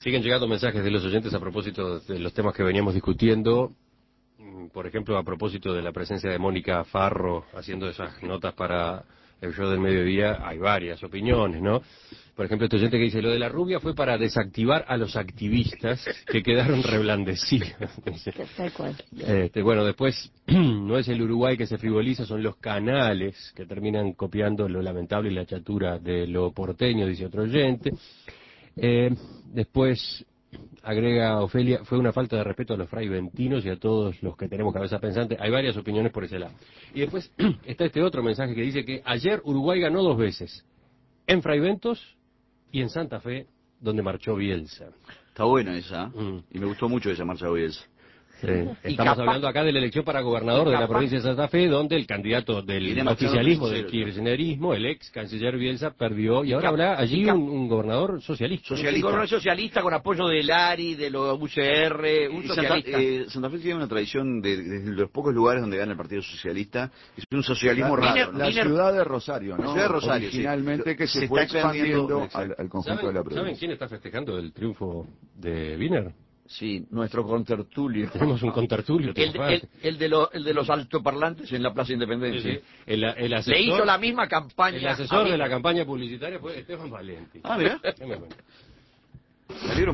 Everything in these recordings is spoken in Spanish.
Siguen llegando mensajes de los oyentes a propósito de los temas que veníamos discutiendo. Por ejemplo, a propósito de la presencia de Mónica Farro haciendo esas notas para el show del mediodía, hay varias opiniones, ¿no? Por ejemplo, este oyente que dice, lo de la rubia fue para desactivar a los activistas que quedaron reblandecidos. Tal cual. Bueno, después, no es el Uruguay que se frivoliza, son los canales que terminan copiando lo lamentable y la chatura de lo porteño, dice otro oyente. Después, agrega Ofelia, fue una falta de respeto a los fraiventinos y a todos los que tenemos cabeza pensante. Hay varias opiniones por ese lado. Y después está este otro mensaje que dice que ayer Uruguay ganó 2 veces, en Fraiventos y en Santa Fe, donde marchó Bielsa. Está buena esa, Mm. y me gustó mucho esa marcha de Bielsa. Sí. Estamos hablando acá de la elección para gobernador de la provincia de Santa Fe, donde el candidato del oficialismo, del kirchnerismo, el ex canciller Bielsa, perdió, y ahora habrá allí un gobernador socialista. Un gobernador socialista con apoyo de Lari, de los UCR, un socialista. Santa Fe tiene una tradición de los pocos lugares donde gana el Partido Socialista, es un socialismo raro. La ciudad de Rosario, ¿no? La ciudad de Rosario, originalmente, sí. que se fue expandiendo al conjunto de la provincia. ¿Saben quién está festejando el triunfo de Wiener? Sí, nuestro contertulio. Tenemos un contertulio. El de los altoparlantes en la Plaza Independencia. Sí, sí. El asesor, le hizo la misma campaña. El asesor de la campaña publicitaria fue Esteban Valenti. Ah, mira. Salieron.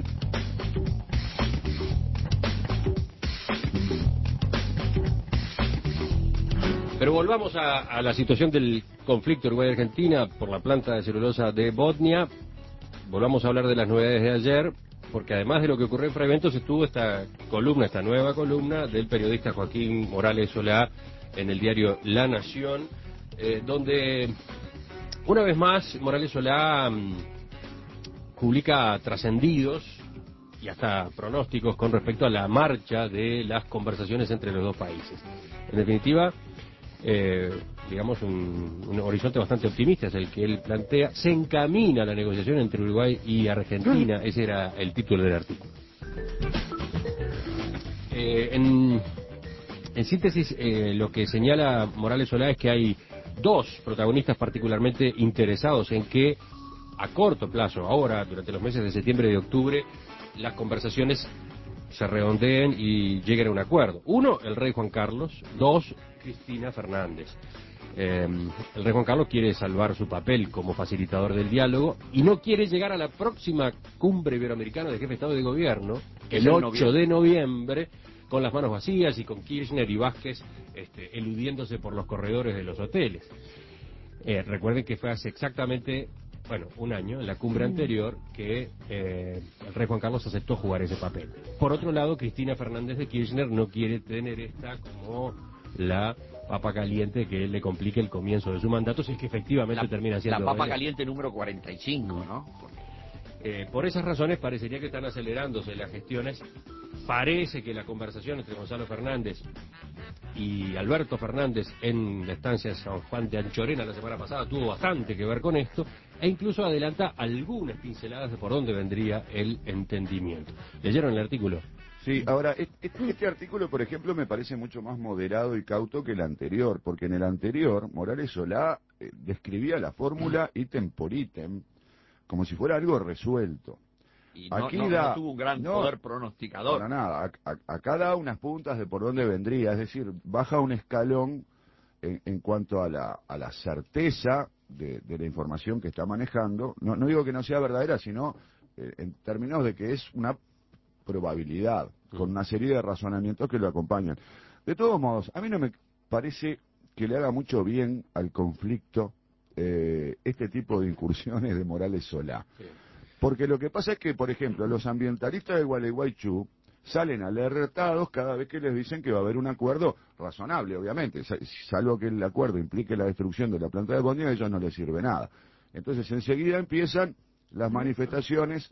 Pero volvamos a la situación del conflicto Uruguay-Argentina por la planta de celulosa de Botnia. Volvamos a hablar de las novedades de ayer, porque además de lo que ocurrió en Fraiventos estuvo esta nueva columna del periodista Joaquín Morales Solá en el diario La Nación, donde una vez más Morales Solá publica trascendidos y hasta pronósticos con respecto a la marcha de las conversaciones entre los dos países. En definitiva, digamos un horizonte bastante optimista es el que él plantea. Se encamina la negociación entre Uruguay y Argentina, ese era el título del artículo. En síntesis, lo que señala Morales Solá es que hay dos protagonistas particularmente interesados en que a corto plazo, ahora durante los meses de septiembre y de octubre, las conversaciones se redondeen y lleguen a un acuerdo. Uno, el rey Juan Carlos. Dos, Cristina Fernández. El rey Juan Carlos quiere salvar su papel como facilitador del diálogo y no quiere llegar a la próxima cumbre iberoamericana de jefe de Estado y de Gobierno, el 8 de noviembre, con las manos vacías y con Kirchner y Vázquez eludiéndose por los corredores de los hoteles. Recuerden que fue hace exactamente un año, en la cumbre anterior, que el rey Juan Carlos aceptó jugar ese papel. Por otro lado, Cristina Fernández de Kirchner no quiere tener esta como la papa caliente que le complique el comienzo de su mandato, si es que efectivamente termina siendo la papa ella. caliente número 45, ¿no? Por esas razones parecería que están acelerándose las gestiones. Parece que la conversación entre Gonzalo Fernández y Alberto Fernández en la estancia de San Juan de Anchorena la semana pasada tuvo bastante que ver con esto, e incluso adelanta algunas pinceladas de por dónde vendría el entendimiento. ¿Leyeron el artículo? Sí, ahora, este artículo, por ejemplo, me parece mucho más moderado y cauto que el anterior, porque en el anterior Morales Solá describía la fórmula ítem por ítem como si fuera algo resuelto. Y no tuvo un gran poder pronosticador. Para nada, acá da unas puntas de por dónde vendría, es decir, baja un escalón en cuanto a la certeza de la información que está manejando. No digo que no sea verdadera, sino en términos de que es una probabilidad, con una serie de razonamientos que lo acompañan. De todos modos, a mí no me parece que le haga mucho bien al conflicto este tipo de incursiones de Morales Solá. Sí. Porque lo que pasa es que, por ejemplo, los ambientalistas de Gualeguaychú salen alertados cada vez que les dicen que va a haber un acuerdo razonable, obviamente, salvo que el acuerdo implique la destrucción de la planta de Botnia, a ellos no les sirve nada. Entonces enseguida empiezan las manifestaciones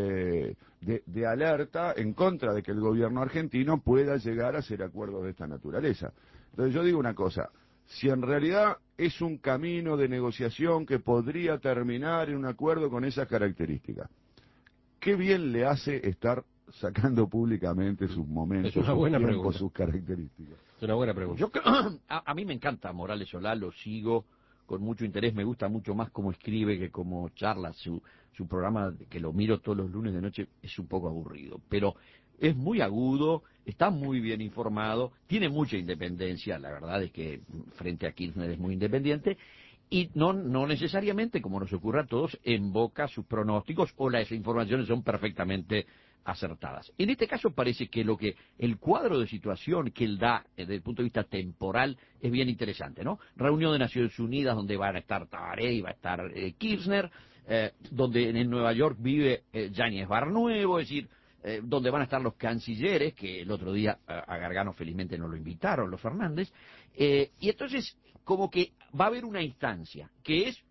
de alerta en contra de que el gobierno argentino pueda llegar a hacer acuerdos de esta naturaleza. Entonces yo digo una cosa, si en realidad es un camino de negociación que podría terminar en un acuerdo con esas características, ¿qué bien le hace estar sacando públicamente sus momentos, sus tiempos, sus características? Es una buena pregunta. A mí me encanta Morales Solá, lo sigo con mucho interés, me gusta mucho más cómo escribe que cómo charla. Su programa, que lo miro todos los lunes de noche, es un poco aburrido, pero es muy agudo, está muy bien informado, tiene mucha independencia, la verdad es que frente a Kirchner es muy independiente, y no necesariamente, como nos ocurre a todos, invoca sus pronósticos o las informaciones son perfectamente acertadas. En este caso parece que el cuadro de situación que él da desde el punto de vista temporal es bien interesante, ¿no? Reunión de Naciones Unidas donde van a estar Tabaré y va a estar Kirchner, donde en Nueva York vive Yáñez Barnuevo, es decir, donde van a estar los cancilleres, que el otro día a Gargano felizmente no lo invitaron, los Fernández, y entonces como que va a haber una instancia que es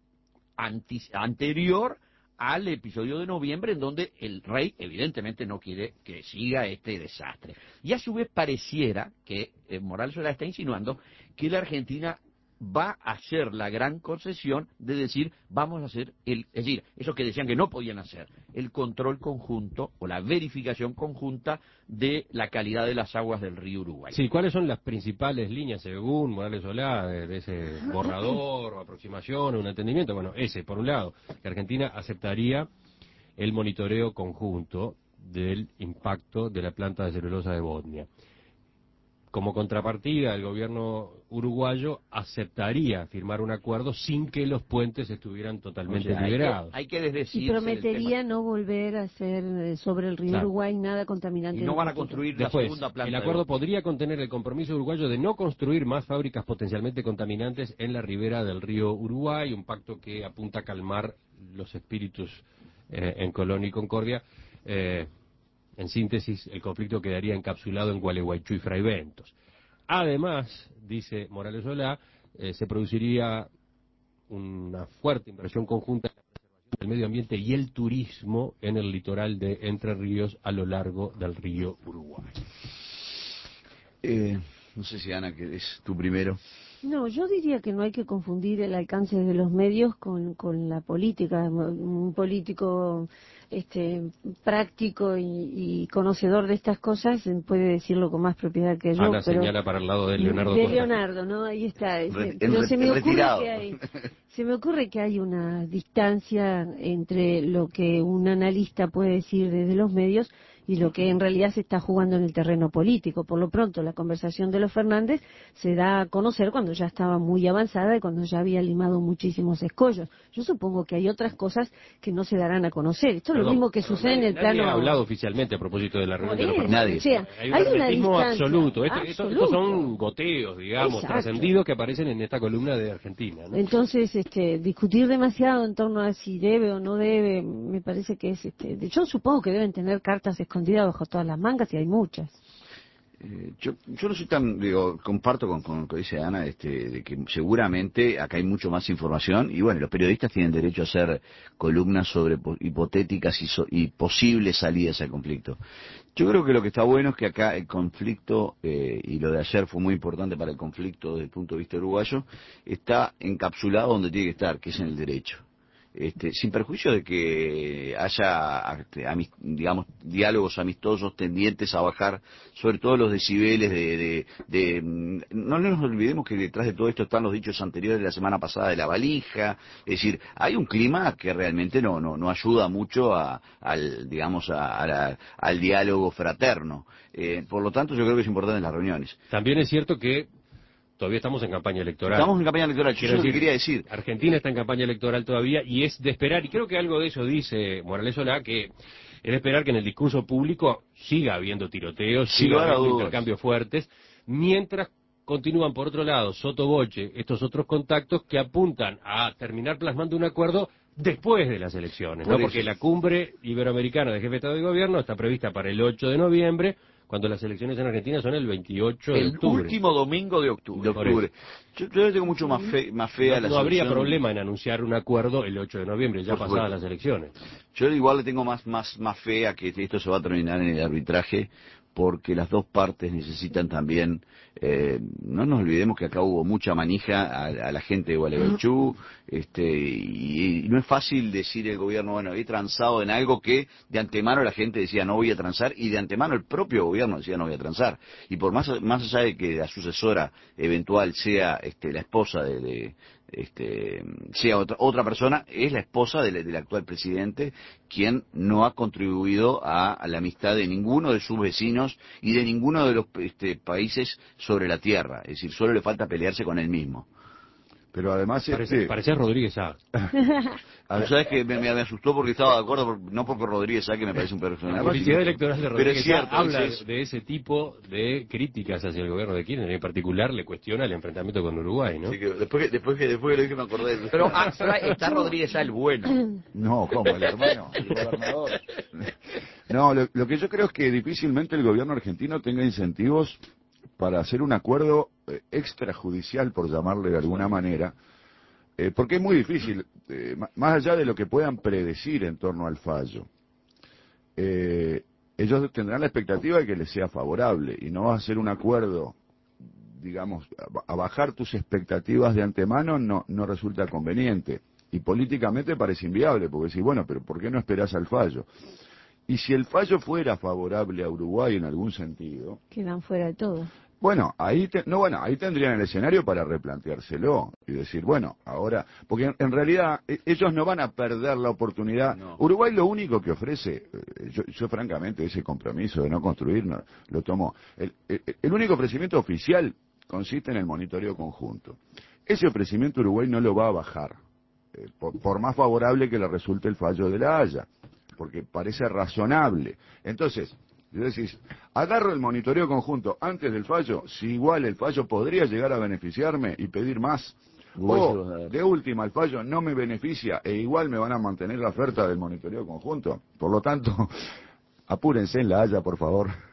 anterior al episodio de noviembre, en donde el rey evidentemente no quiere que siga este desastre. Y a su vez pareciera que Morales Solá está insinuando que la Argentina va a hacer la gran concesión de decir, vamos a hacer es decir, eso que decían que no podían hacer, el control conjunto o la verificación conjunta de la calidad de las aguas del río Uruguay. Sí, ¿cuáles son las principales líneas, según Morales Solá, de ese borrador o aproximación o un entendimiento? Bueno, ese, por un lado, que Argentina aceptaría el monitoreo conjunto del impacto de la planta de celulosa de Botnia. Como contrapartida, el gobierno uruguayo aceptaría firmar un acuerdo sin que los puentes estuvieran totalmente liberados. Hay que desdecirse y prometería no volver a hacer sobre el río Uruguay nada contaminante. Y no van a construir la Después, segunda planta. el acuerdo podría contener el compromiso uruguayo de no construir más fábricas potencialmente contaminantes en la ribera del río Uruguay, un pacto que apunta a calmar los espíritus en Colón y Concordia. En síntesis, el conflicto quedaría encapsulado en Gualeguaychú y Fraiventos. Además, dice Morales Solá, se produciría una fuerte inversión conjunta en la preservación del medio ambiente y el turismo en el litoral de Entre Ríos a lo largo del río Uruguay. No sé si Ana, que es tú primero. No, yo diría que no hay que confundir el alcance de los medios con la política. Un político práctico y conocedor de estas cosas puede decirlo con más propiedad que yo. Ana pero señala para el lado de Leonardo de Costa. Leonardo, ¿no? Ahí está. Pero se me ocurre que hay una distancia entre lo que un analista puede decir desde los medios y lo que en realidad se está jugando en el terreno político. Por lo pronto, la conversación de los Fernández se da a conocer cuando ya estaba muy avanzada y cuando ya había limado muchísimos escollos. Yo supongo que hay otras cosas que no se darán a conocer. Esto es lo mismo que sucede en el plano... Nadie ha hablado oficialmente a propósito de la reunión de los Fernández. Nadie. O sea, hay un hay una hermetismo distancia absoluto. Estos son goteos, digamos, Exacto. trascendidos que aparecen en esta columna de Argentina, ¿no? Entonces, discutir demasiado en torno a si debe o no debe, me parece que es... yo supongo que deben tener cartas escondidas bajo todas las mangas y hay muchas. Yo no soy tan, comparto con lo que dice Ana, de que seguramente acá hay mucho más información y bueno, los periodistas tienen derecho a hacer columnas sobre hipotéticas y posibles salidas al conflicto. Yo creo que lo que está bueno es que acá el conflicto, y lo de ayer fue muy importante para el conflicto desde el punto de vista uruguayo, está encapsulado donde tiene que estar, que es en el derecho. Sin perjuicio de que haya, digamos, diálogos amistosos tendientes a bajar, sobre todo los decibeles no nos olvidemos que detrás de todo esto están los dichos anteriores de la semana pasada de la valija, es decir, hay un clima que realmente no ayuda mucho al diálogo fraterno. Por lo tanto, yo creo que es importante las reuniones. También es cierto que todavía estamos en campaña electoral. Estamos en campaña electoral, eso es lo que quería decir. Argentina está en campaña electoral todavía y es de esperar, y creo que algo de eso dice Morales Solá, que es de esperar que en el discurso público siga habiendo tiroteos, siga habiendo intercambios fuertes, mientras continúan por otro lado, sotoboche, estos otros contactos que apuntan a terminar plasmando un acuerdo después de las elecciones, ¿no? Porque la cumbre iberoamericana de jefe de Estado y Gobierno está prevista para el 8 de noviembre, cuando las elecciones en Argentina son el 28 de octubre. El último domingo de octubre. Yo le tengo mucho más fe a la No habría problema en anunciar un acuerdo el 8 de noviembre, ya pasadas las elecciones. Yo igual le tengo más fe a que esto se va a terminar en el arbitraje, porque las dos partes necesitan también, no nos olvidemos que acá hubo mucha manija a la gente de Gualeguaychú, y no es fácil decir el gobierno, bueno, he transado en algo que de antemano la gente decía no voy a transar, y de antemano el propio gobierno decía no voy a transar, y por más allá de que la sucesora eventual sea la esposa de sea otra persona, es la esposa del actual presidente, quien no ha contribuido a la amistad de ninguno de sus vecinos y de ninguno de los países sobre la tierra. Es decir, solo le falta pelearse con él mismo. Pero además parecía Rodríguez Sá. ¿Sabes que me asustó porque estaba de acuerdo? No porque Rodríguez Sá, que me parece un personaje. La publicidad electoral de Rodríguez Sá habla de ese tipo de críticas hacia el gobierno de Kirchner. En particular le cuestiona el enfrentamiento con Uruguay, ¿no? Sí, que después que lo dije me acordé. Pero está Rodríguez Sá el bueno. No, ¿cómo? El hermano, el gobernador. No, lo que yo creo es que difícilmente el gobierno argentino tenga incentivos para hacer un acuerdo extrajudicial, por llamarle de alguna manera, porque es muy difícil, más allá de lo que puedan predecir en torno al fallo. Ellos tendrán la expectativa de que les sea favorable y no vas a hacer un acuerdo, digamos, a bajar tus expectativas de antemano no resulta conveniente. Y políticamente parece inviable, porque decís, bueno, pero ¿por qué no esperás al fallo? Y si el fallo fuera favorable a Uruguay en algún sentido... Quedan fuera de todo. Bueno, ahí tendrían el escenario para replanteárselo y decir, bueno, ahora, porque en realidad ellos no van a perder la oportunidad. No. Uruguay lo único que ofrece, yo francamente ese compromiso de no construir lo tomo. El único ofrecimiento oficial consiste en el monitoreo conjunto. Ese ofrecimiento Uruguay no lo va a bajar, por más favorable que le resulte el fallo de La Haya, porque parece razonable. Entonces, y decís, agarro el monitoreo conjunto antes del fallo, si igual el fallo podría llegar a beneficiarme y pedir más, o de última el fallo no me beneficia e igual me van a mantener la oferta del monitoreo conjunto. Por lo tanto, apúrense en La Haya, por favor.